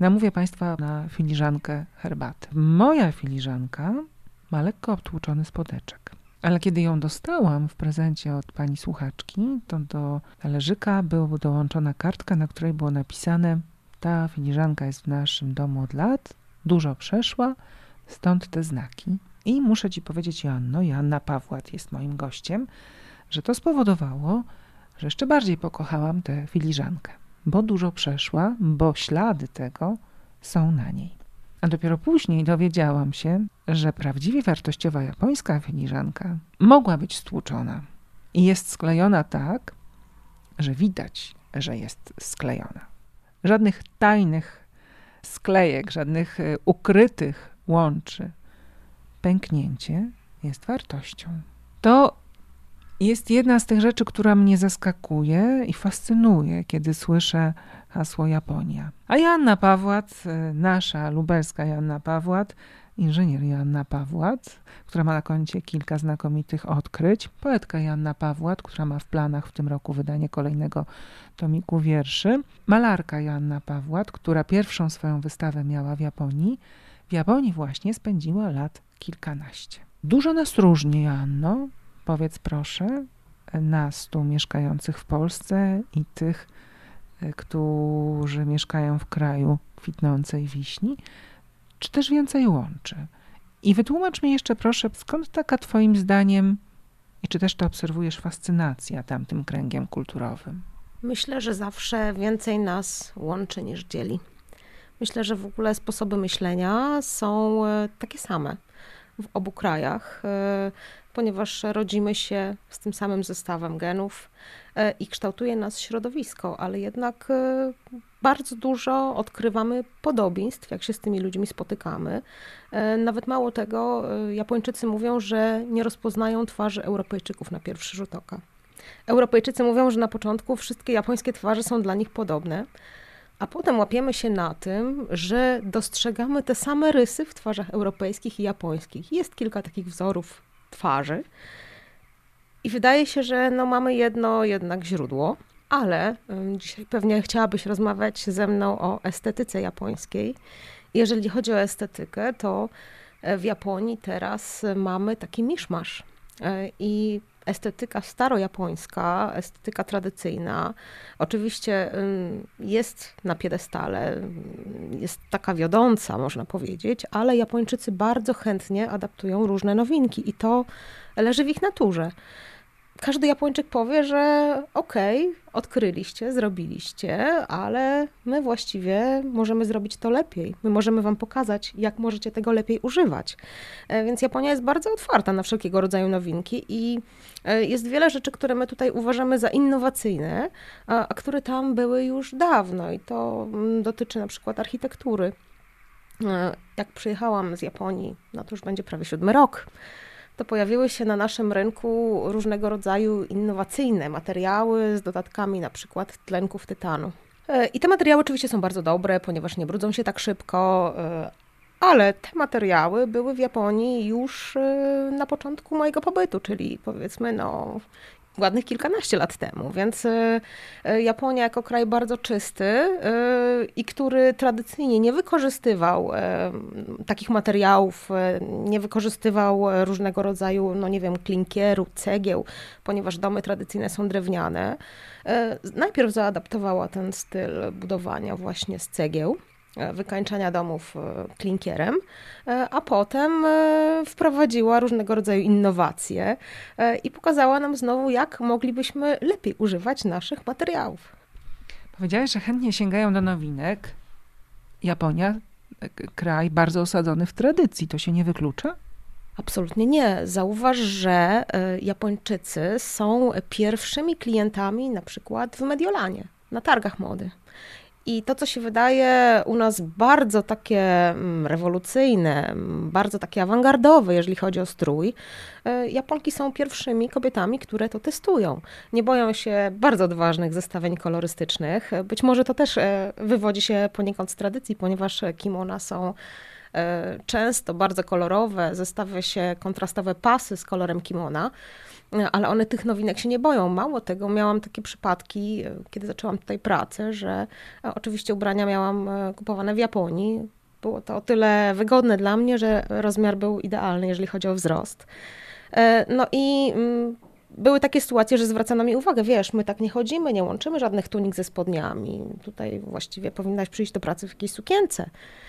Namówię Państwa na filiżankę herbaty. Moja filiżanka ma lekko obtłuczony spodeczek. Ale kiedy ją dostałam w prezencie od pani słuchaczki, to do talerzyka była dołączona kartka, na której było napisane: ta filiżanka jest w naszym domu od lat, dużo przeszła, stąd te znaki. I muszę Ci powiedzieć, Joanna Pawłat jest moim gościem, że to spowodowało, że jeszcze bardziej pokochałam tę filiżankę, bo dużo przeszła, bo ślady tego są na niej. A dopiero później dowiedziałam się, że prawdziwie wartościowa japońska filiżanka mogła być stłuczona i jest sklejona tak, że widać, że jest sklejona. Żadnych tajnych sklejek, żadnych ukrytych łączy. Pęknięcie jest wartością. To jest jedna z tych rzeczy, która mnie zaskakuje i fascynuje, kiedy słyszę hasło Japonia. A Joanna Pawłat, nasza lubelska Joanna Pawłat, inżynier Joanna Pawłat, która ma na koncie kilka znakomitych odkryć, poetka Joanna Pawłat, która ma w planach w tym roku wydanie kolejnego tomiku wierszy, malarka Joanna Pawłat, która pierwszą swoją wystawę miała w Japonii. W Japonii właśnie spędziła lat kilkanaście. Dużo nas różni, Joanno. Powiedz proszę, nas tu mieszkających w Polsce i tych, którzy mieszkają w kraju kwitnącej wiśni, czy też więcej łączy? I wytłumacz mi jeszcze proszę, skąd taka twoim zdaniem, i czy też to obserwujesz, fascynacja tamtym kręgiem kulturowym? Myślę, że zawsze więcej nas łączy niż dzieli. Myślę, że w ogóle sposoby myślenia są takie same w obu krajach, ponieważ rodzimy się z tym samym zestawem genów i kształtuje nas środowisko, ale jednak bardzo dużo odkrywamy podobieństw, jak się z tymi ludźmi spotykamy. Nawet mało tego, Japończycy mówią, że nie rozpoznają twarzy Europejczyków na pierwszy rzut oka. Europejczycy mówią, że na początku wszystkie japońskie twarze są dla nich podobne, a potem łapiemy się na tym, że dostrzegamy te same rysy w twarzach europejskich i japońskich. Jest kilka takich wzorów twarzy i wydaje się, że mamy jedno jednak źródło, ale dzisiaj pewnie chciałabyś rozmawiać ze mną o estetyce japońskiej. Jeżeli chodzi o estetykę, to w Japonii teraz mamy taki miszmasz i estetyka starojapońska, estetyka tradycyjna, oczywiście jest na piedestale, jest taka wiodąca, można powiedzieć, ale Japończycy bardzo chętnie adaptują różne nowinki i to leży w ich naturze. Każdy Japończyk powie, że okej, odkryliście, zrobiliście, ale my właściwie możemy zrobić to lepiej. My możemy wam pokazać, jak możecie tego lepiej używać. Więc Japonia jest bardzo otwarta na wszelkiego rodzaju nowinki i jest wiele rzeczy, które my tutaj uważamy za innowacyjne, a które tam były już dawno i to dotyczy na przykład architektury. Jak przyjechałam z Japonii, to już będzie prawie 7 rok, to pojawiły się na naszym rynku różnego rodzaju innowacyjne materiały z dodatkami na przykład tlenków tytanu. I te materiały oczywiście są bardzo dobre, ponieważ nie brudzą się tak szybko, ale te materiały były w Japonii już na początku mojego pobytu, czyli powiedzmy ładnych kilkanaście lat temu, więc Japonia jako kraj bardzo czysty i który tradycyjnie nie wykorzystywał takich materiałów, nie wykorzystywał różnego rodzaju, klinkieru, cegieł, ponieważ domy tradycyjne są drewniane. Najpierw zaadaptowała ten styl budowania właśnie z cegieł, wykańczania domów klinkierem, a potem wprowadziła różnego rodzaju innowacje i pokazała nam znowu, jak moglibyśmy lepiej używać naszych materiałów. Powiedziałeś, że chętnie sięgają do nowinek. Japonia, kraj bardzo osadzony w tradycji, to się nie wyklucza? Absolutnie nie. Zauważ, że Japończycy są pierwszymi klientami na przykład w Mediolanie, na targach mody. I to, co się wydaje u nas bardzo takie rewolucyjne, bardzo takie awangardowe, jeżeli chodzi o strój, Japonki są pierwszymi kobietami, które to testują. Nie boją się bardzo odważnych zestawień kolorystycznych. Być może to też wywodzi się poniekąd z tradycji, ponieważ kimona są Często bardzo kolorowe, zestawia się kontrastowe pasy z kolorem kimona, ale one tych nowinek się nie boją. Mało tego, miałam takie przypadki, kiedy zaczęłam tutaj pracę, że oczywiście ubrania miałam kupowane w Japonii. Było to o tyle wygodne dla mnie, że rozmiar był idealny, jeżeli chodzi o wzrost. No i były takie sytuacje, że zwracano mi uwagę, wiesz, my tak nie chodzimy, nie łączymy żadnych tunik ze spodniami. Tutaj właściwie powinnaś przyjść do pracy w jakiejś sukience.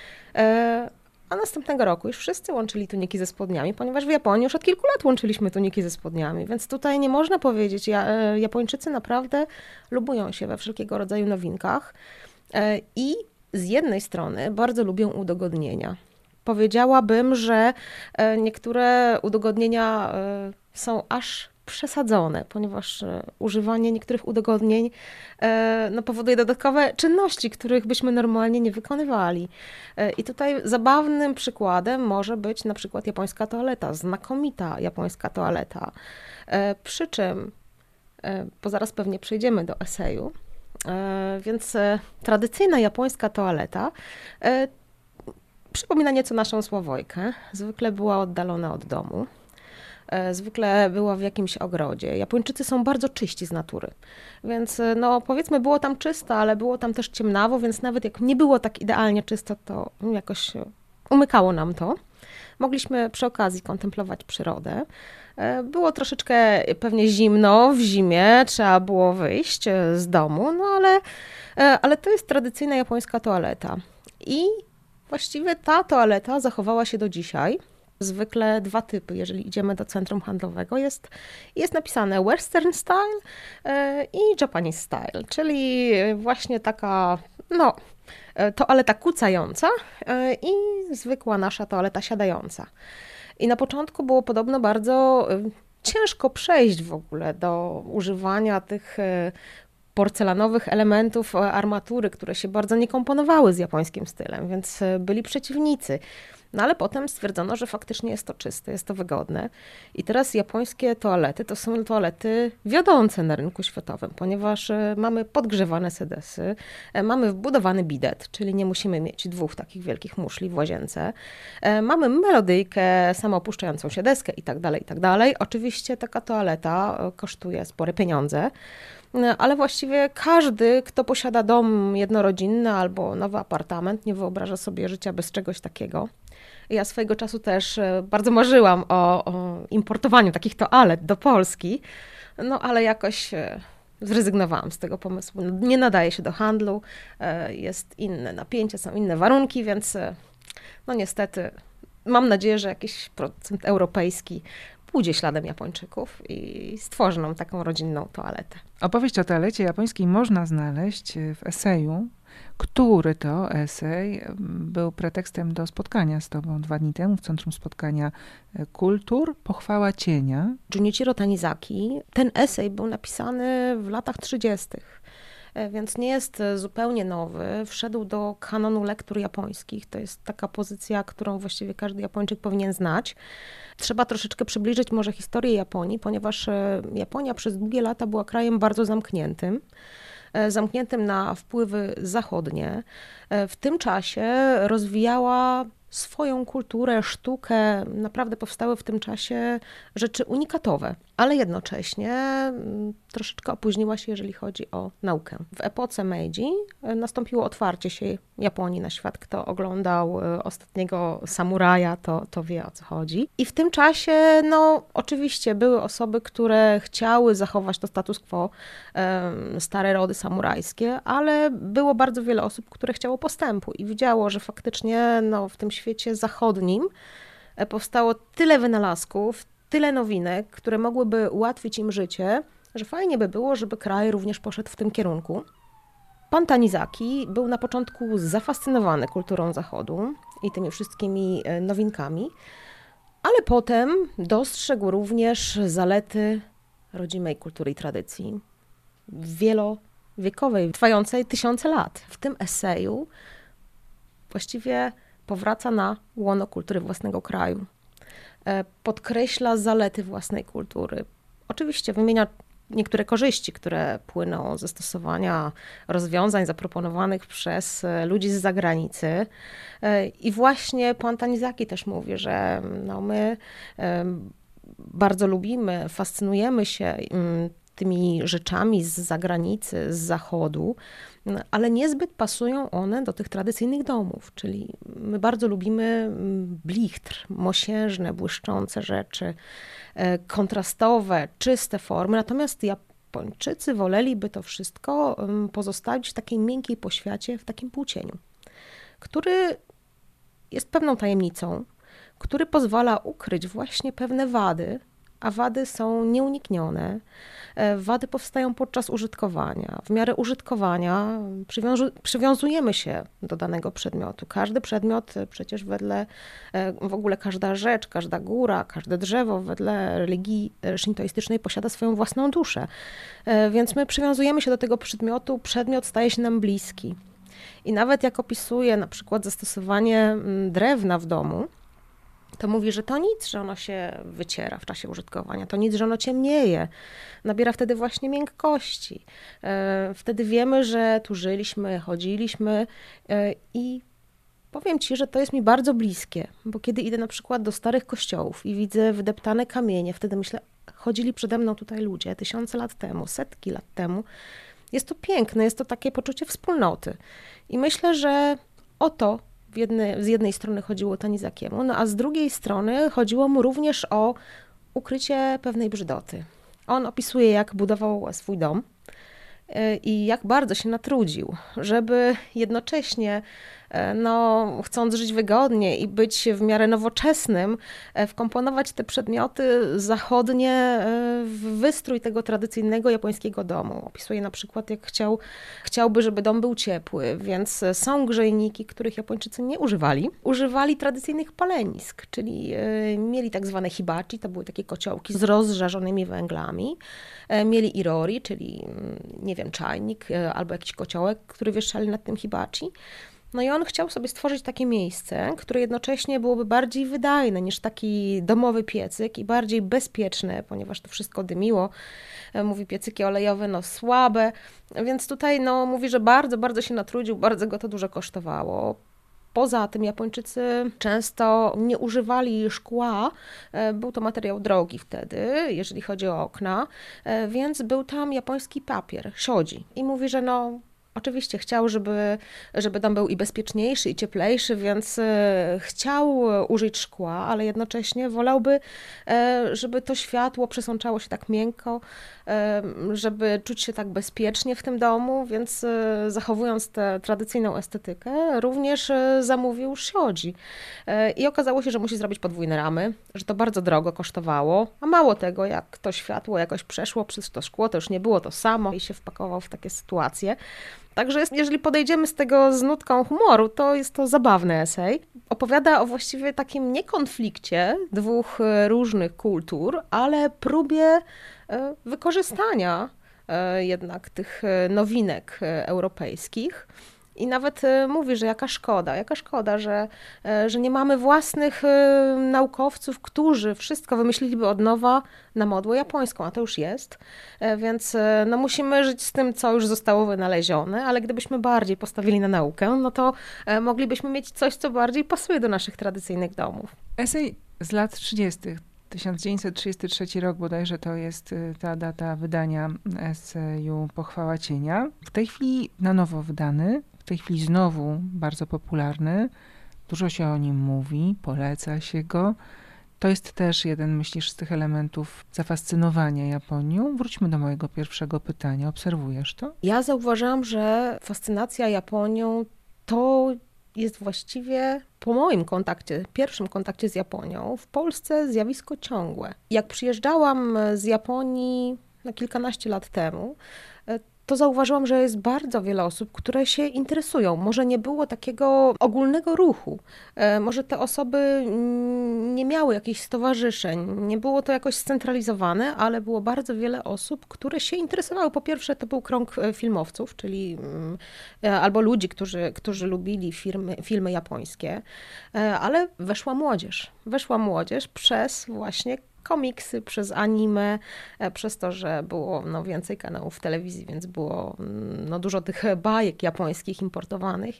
A następnego roku już wszyscy łączyli tuniki ze spodniami, ponieważ w Japonii już od kilku lat łączyliśmy tuniki ze spodniami, więc tutaj nie można powiedzieć, Japończycy naprawdę lubują się we wszelkiego rodzaju nowinkach i z jednej strony bardzo lubią udogodnienia. Powiedziałabym, że niektóre udogodnienia są aż przesadzone, ponieważ używanie niektórych udogodnień powoduje dodatkowe czynności, których byśmy normalnie nie wykonywali. I tutaj zabawnym przykładem może być na przykład japońska toaleta, znakomita japońska toaleta. Przy czym, bo zaraz pewnie przejdziemy do eseju, więc tradycyjna japońska toaleta przypomina nieco naszą Słowojkę. Zwykle była oddalona od domu. Zwykle była w jakimś ogrodzie. Japończycy są bardzo czyści z natury, więc powiedzmy było tam czysto, ale było tam też ciemnawo, więc nawet jak nie było tak idealnie czysto, to jakoś umykało nam to. Mogliśmy przy okazji kontemplować przyrodę. Było troszeczkę pewnie zimno w zimie, trzeba było wyjść z domu, ale to jest tradycyjna japońska toaleta. I właściwie ta toaleta zachowała się do dzisiaj. Zwykle dwa typy, jeżeli idziemy do centrum handlowego, jest napisane Western Style i Japanese Style, czyli właśnie taka toaleta kucająca i zwykła nasza toaleta siadająca. I na początku było podobno bardzo ciężko przejść w ogóle do używania tych porcelanowych elementów armatury, które się bardzo nie komponowały z japońskim stylem, więc byli przeciwnicy. No ale potem stwierdzono, że faktycznie jest to czyste, jest to wygodne. I teraz japońskie toalety to są toalety wiodące na rynku światowym, ponieważ mamy podgrzewane sedesy, mamy wbudowany bidet, czyli nie musimy mieć dwóch takich wielkich muszli w łazience. Mamy melodyjkę, samoopuszczającą się deskę i tak dalej, i tak dalej. Oczywiście taka toaleta kosztuje spore pieniądze, ale właściwie każdy, kto posiada dom jednorodzinny albo nowy apartament, nie wyobraża sobie życia bez czegoś takiego. Ja swojego czasu też bardzo marzyłam o importowaniu takich toalet do Polski, ale jakoś zrezygnowałam z tego pomysłu. Nie nadaje się do handlu, jest inne napięcie, są inne warunki, więc niestety mam nadzieję, że jakiś procent europejski pójdzie śladem Japończyków i stworzy nam taką rodzinną toaletę. Opowieść o toalecie japońskiej można znaleźć w eseju, który to esej był pretekstem do spotkania z tobą 2 dni temu w Centrum Spotkania Kultur, Pochwała cienia. Junichiro Tanizaki. Ten esej był napisany w latach 30., więc nie jest zupełnie nowy. Wszedł do kanonu lektur japońskich. To jest taka pozycja, którą właściwie każdy Japończyk powinien znać. Trzeba troszeczkę przybliżyć może historię Japonii, ponieważ Japonia przez długie lata była krajem bardzo zamkniętym na wpływy zachodnie. W tym czasie rozwijała swoją kulturę, sztukę. Naprawdę powstały w tym czasie rzeczy unikatowe, ale jednocześnie troszeczkę opóźniła się, jeżeli chodzi o naukę. W epoce Meiji nastąpiło otwarcie się Japonii na świat. Kto oglądał Ostatniego Samuraja, to wie, o co chodzi. I w tym czasie, oczywiście były osoby, które chciały zachować to status quo, stare rody samurajskie, ale było bardzo wiele osób, które chciało postępu i widziało, że faktycznie w tym świecie zachodnim powstało tyle wynalazków, tyle nowinek, które mogłyby ułatwić im życie, że fajnie by było, żeby kraj również poszedł w tym kierunku. Pan Tanizaki był na początku zafascynowany kulturą Zachodu i tymi wszystkimi nowinkami, ale potem dostrzegł również zalety rodzimej kultury i tradycji, wielowiekowej, trwającej tysiące lat. W tym eseju właściwie powraca na łono kultury własnego kraju. Podkreśla zalety własnej kultury. Oczywiście wymienia niektóre korzyści, które płyną ze stosowania rozwiązań zaproponowanych przez ludzi z zagranicy. I właśnie pan Tanizaki też mówi, że no my bardzo lubimy, fascynujemy się tymi rzeczami z zagranicy, z zachodu, ale niezbyt pasują one do tych tradycyjnych domów, czyli my bardzo lubimy blichtr, mosiężne, błyszczące rzeczy, kontrastowe, czyste formy, natomiast Japończycy woleliby to wszystko pozostawić w takiej miękkiej poświacie, w takim półcieniu, który jest pewną tajemnicą, który pozwala ukryć właśnie pewne wady, a wady są nieuniknione. Wady powstają podczas użytkowania. W miarę użytkowania przywiązujemy się do danego przedmiotu. Każdy przedmiot przecież w ogóle każda rzecz, każda góra, każde drzewo wedle religii szintoistycznej posiada swoją własną duszę. Więc my przywiązujemy się do tego przedmiotu, przedmiot staje się nam bliski. I nawet jak opisuje na przykład zastosowanie drewna w domu, to mówi, że to nic, że ono się wyciera w czasie użytkowania, to nic, że ono ciemnieje, nabiera wtedy właśnie miękkości. Wtedy wiemy, że tu żyliśmy, chodziliśmy i powiem ci, że to jest mi bardzo bliskie, bo kiedy idę na przykład do starych kościołów i widzę wydeptane kamienie, wtedy myślę, chodzili przede mną tutaj ludzie tysiące lat temu, setki lat temu. Jest to piękne, jest to takie poczucie wspólnoty. I myślę, że o to z jednej strony chodziło Tanizakiemu, no a z drugiej strony chodziło mu również o ukrycie pewnej brzydoty. On opisuje, jak budował swój dom i jak bardzo się natrudził, żeby jednocześnie, no, chcąc żyć wygodnie i być w miarę nowoczesnym, wkomponować te przedmioty zachodnie w wystrój tego tradycyjnego japońskiego domu. Opisuje na przykład, jak chciałby, żeby dom był ciepły, więc są grzejniki, których Japończycy nie używali. Używali tradycyjnych palenisk, czyli mieli tak zwane hibachi, to były takie kociołki z rozżarzonymi węglami. Mieli irori, czyli nie wiem, czajnik albo jakiś kociołek, który wieszali nad tym hibachi. No i on chciał sobie stworzyć takie miejsce, które jednocześnie byłoby bardziej wydajne niż taki domowy piecyk i bardziej bezpieczne, ponieważ to wszystko dymiło. Mówi, piecyki olejowe, no słabe, więc tutaj no mówi, że bardzo, bardzo się natrudził, bardzo go to dużo kosztowało. Poza tym Japończycy często nie używali szkła, był to materiał drogi wtedy, jeżeli chodzi o okna, więc był tam japoński papier, shoji. I mówi, że no oczywiście chciał, żeby dom był i bezpieczniejszy, i cieplejszy, więc chciał użyć szkła, ale jednocześnie wolałby, żeby to światło przesączało się tak miękko, żeby czuć się tak bezpiecznie w tym domu, więc zachowując tę tradycyjną estetykę, również zamówił shoji. I okazało się, że musi zrobić podwójne ramy, że to bardzo drogo kosztowało, a mało tego, jak to światło jakoś przeszło przez to szkło, to już nie było to samo i się wpakował w takie sytuacje. Także jeżeli podejdziemy z tego z nutką humoru, to jest to zabawny esej. Opowiada o właściwie takim nie konflikcie dwóch różnych kultur, ale próbie wykorzystania jednak tych nowinek europejskich. I nawet mówi, że jaka szkoda, że nie mamy własnych naukowców, którzy wszystko wymyśliliby od nowa na modłę japońską, a to już jest. Więc no, musimy żyć z tym, co już zostało wynalezione, ale gdybyśmy bardziej postawili na naukę, no to moglibyśmy mieć coś, co bardziej pasuje do naszych tradycyjnych domów. Esej z lat 30. 1933 rok bodajże to jest ta data wydania eseju Pochwała cienia. W tej chwili na nowo wydany, w tej chwili znowu bardzo popularny. Dużo się o nim mówi, poleca się go. To jest też jeden, myślisz, z tych elementów zafascynowania Japonią. Wróćmy do mojego pierwszego pytania. Obserwujesz to? Ja zauważyłam, że fascynacja Japonią to jest właściwie po moim pierwszym kontakcie z Japonią, w Polsce zjawisko ciągłe. Jak przyjeżdżałam z Japonii kilkanaście lat temu, to zauważyłam, że jest bardzo wiele osób, które się interesują. Może nie było takiego ogólnego ruchu, może te osoby nie miały jakichś stowarzyszeń, nie było to jakoś scentralizowane, ale było bardzo wiele osób, które się interesowały. Po pierwsze, to był krąg filmowców, czyli albo ludzi, którzy lubili filmy japońskie, ale weszła młodzież. Weszła młodzież przez właśnie komiksy, przez anime, przez to, że było więcej kanałów w telewizji, więc było dużo tych bajek japońskich importowanych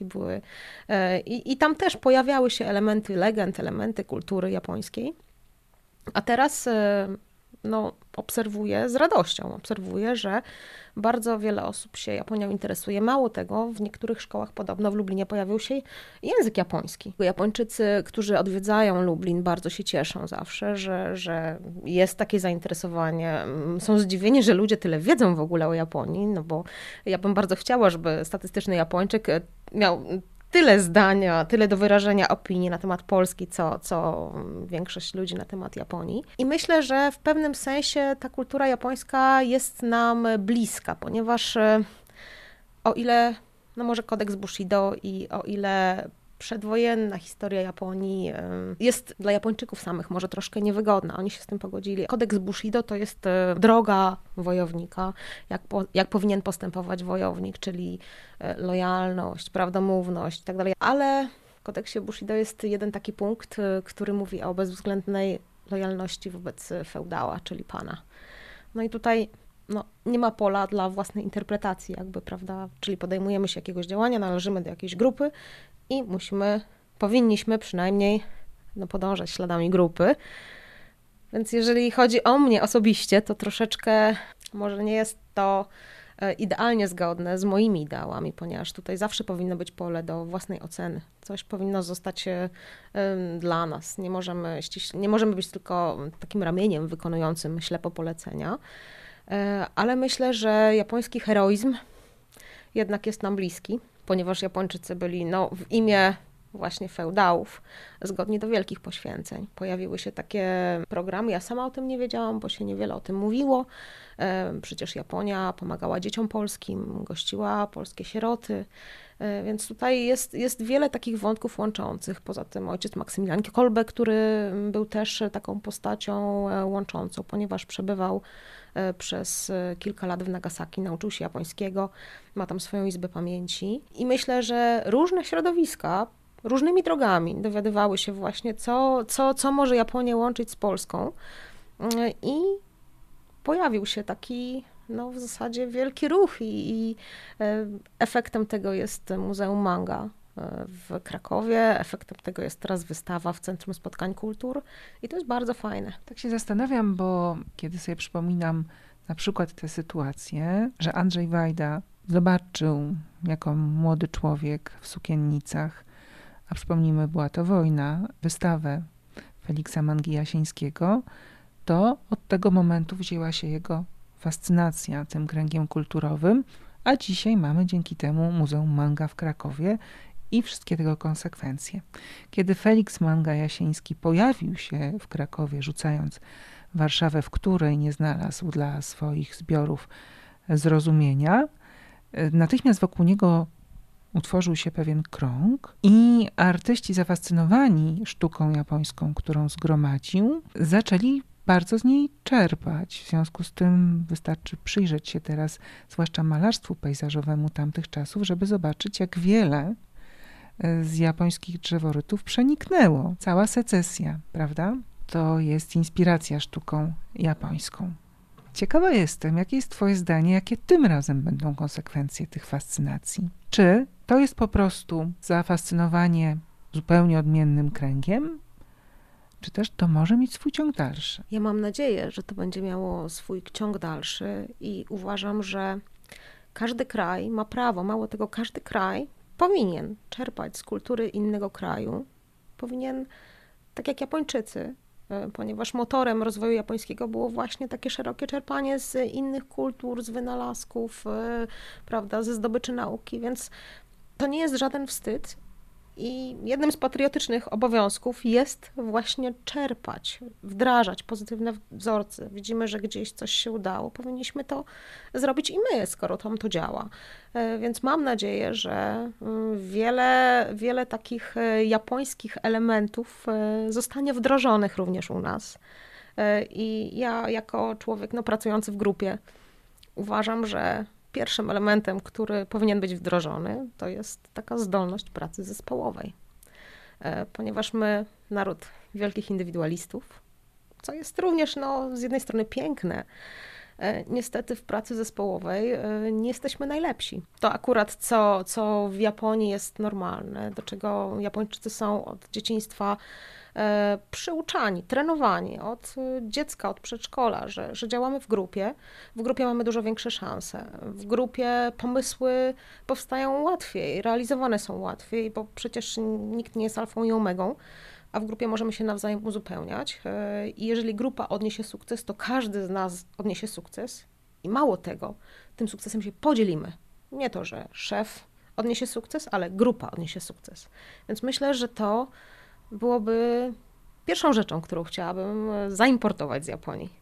i tam też pojawiały się elementy legend, elementy kultury japońskiej. A teraz obserwuję z radością, że bardzo wiele osób się Japonią interesuje. Mało tego, w niektórych szkołach podobno w Lublinie pojawił się język japoński. Japończycy, którzy odwiedzają Lublin, bardzo się cieszą zawsze, że jest takie zainteresowanie. Są zdziwieni, że ludzie tyle wiedzą w ogóle o Japonii, no bo ja bym bardzo chciała, żeby statystyczny Japończyk miał tyle zdania, tyle do wyrażenia opinii na temat Polski, co większość ludzi na temat Japonii. I myślę, że w pewnym sensie ta kultura japońska jest nam bliska, ponieważ o ile, może kodeks Bushido i o ile przedwojenna historia Japonii jest dla Japończyków samych może troszkę niewygodna. Oni się z tym pogodzili. Kodeks Bushido to jest droga wojownika, jak powinien postępować wojownik, czyli lojalność, prawdomówność i tak dalej. Ale w kodeksie Bushido jest jeden taki punkt, który mówi o bezwzględnej lojalności wobec feudała, czyli pana. No i tutaj nie ma pola dla własnej interpretacji jakby, prawda? Czyli podejmujemy się jakiegoś działania, należymy do jakiejś grupy i powinniśmy przynajmniej podążać śladami grupy. Więc jeżeli chodzi o mnie osobiście, to troszeczkę może nie jest to idealnie zgodne z moimi ideałami, ponieważ tutaj zawsze powinno być pole do własnej oceny. Coś powinno zostać dla nas. Nie możemy być tylko takim ramieniem wykonującym ślepo polecenia. Ale myślę, że japoński heroizm jednak jest nam bliski, ponieważ Japończycy byli w imię właśnie feudałów zgodni do wielkich poświęceń. Pojawiły się takie programy, ja sama o tym nie wiedziałam, bo się niewiele o tym mówiło. Przecież Japonia pomagała dzieciom polskim, gościła polskie sieroty, więc tutaj jest wiele takich wątków łączących. Poza tym ojciec Maksymilian Kolbe, który był też taką postacią łączącą, ponieważ przebywał przez kilka lat w Nagasaki, nauczył się japońskiego, ma tam swoją izbę pamięci. I myślę, że różne środowiska różnymi drogami dowiadywały się właśnie, co może Japonię łączyć z Polską. I pojawił się taki w zasadzie wielki ruch i efektem tego jest Muzeum Manga w Krakowie, efektem tego jest teraz wystawa w Centrum Spotkań Kultur i to jest bardzo fajne. Tak się zastanawiam, bo kiedy sobie przypominam na przykład tę sytuację, że Andrzej Wajda zobaczył jako młody człowiek w sukiennicach, a przypomnijmy, była to wojna, wystawę Feliksa Mangi Jasińskiego, to od tego momentu wzięła się jego fascynacja tym kręgiem kulturowym, a dzisiaj mamy dzięki temu Muzeum Manga w Krakowie i wszystkie tego konsekwencje. Kiedy Feliks Manga Jasiński pojawił się w Krakowie, rzucając Warszawę, w której nie znalazł dla swoich zbiorów zrozumienia, natychmiast wokół niego utworzył się pewien krąg i artyści zafascynowani sztuką japońską, którą zgromadził, zaczęli bardzo z niej czerpać. W związku z tym wystarczy przyjrzeć się teraz, zwłaszcza malarstwu pejzażowemu tamtych czasów, żeby zobaczyć, jak wiele z japońskich drzeworytów przeniknęło. Cała secesja, prawda? To jest inspiracja sztuką japońską. Ciekawa jestem, jakie jest twoje zdanie, jakie tym razem będą konsekwencje tych fascynacji? Czy to jest po prostu zafascynowanie zupełnie odmiennym kręgiem? Czy też to może mieć swój ciąg dalszy? Ja mam nadzieję, że to będzie miało swój ciąg dalszy i uważam, że każdy kraj ma prawo, mało tego, każdy kraj powinien czerpać z kultury innego kraju. Powinien, tak jak Japończycy, ponieważ motorem rozwoju japońskiego było właśnie takie szerokie czerpanie z innych kultur, z wynalazków, prawda, ze zdobyczy nauki, więc to nie jest żaden wstyd. I jednym z patriotycznych obowiązków jest właśnie czerpać, wdrażać pozytywne wzorce. Widzimy, że gdzieś coś się udało. Powinniśmy to zrobić i my, skoro tam to działa. Więc mam nadzieję, że wiele takich japońskich elementów zostanie wdrożonych również u nas. I ja jako człowiek pracujący w grupie uważam, że pierwszym elementem, który powinien być wdrożony, to jest taka zdolność pracy zespołowej. Ponieważ my, naród wielkich indywidualistów, co jest również z jednej strony piękne. Niestety w pracy zespołowej nie jesteśmy najlepsi. To akurat co w Japonii jest normalne, do czego Japończycy są od dzieciństwa przyuczani, trenowani od dziecka, od przedszkola, że działamy w grupie. W grupie mamy dużo większe szanse. W grupie pomysły powstają łatwiej, realizowane są łatwiej, bo przecież nikt nie jest alfą i omegą, a w grupie możemy się nawzajem uzupełniać. I jeżeli grupa odniesie sukces, to każdy z nas odniesie sukces. I mało tego, tym sukcesem się podzielimy. Nie to, że szef odniesie sukces, ale grupa odniesie sukces. Więc myślę, że to byłoby pierwszą rzeczą, którą chciałabym zaimportować z Japonii.